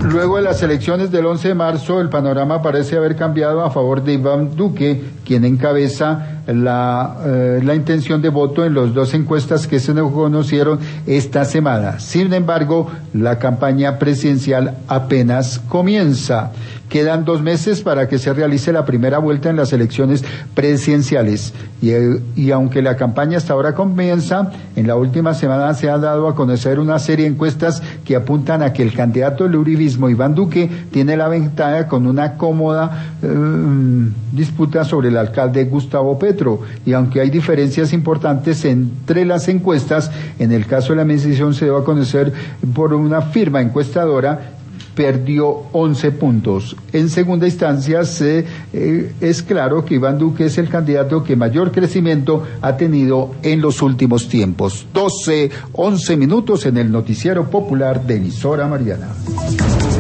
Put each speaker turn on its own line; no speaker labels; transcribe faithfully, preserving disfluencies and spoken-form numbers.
Luego de las elecciones del once de marzo, el panorama parece haber cambiado a favor de Iván Duque, quien encabeza la, eh, la intención de voto en las dos encuestas que se nos conocieron esta semana. Sin embargo, la campaña presidencial apenas comienza. Quedan dos meses para que se realice la primera vuelta en las elecciones presidenciales. Y, y aunque la campaña hasta ahora comienza, en la última semana se ha dado a conocer una serie de encuestas que apuntan a que el candidato del uribismo, Iván Duque, tiene la ventaja con una cómoda eh, disputa sobre el alcalde Gustavo Petro. Y aunque hay diferencias importantes entre las encuestas, en el caso de la medición se dio a conocer por una firma encuestadora, perdió once puntos. En segunda instancia, se, eh, es claro que Iván Duque es el candidato que mayor crecimiento ha tenido en los últimos tiempos. doce, once minutos en el noticiero popular de Emisora Mariana.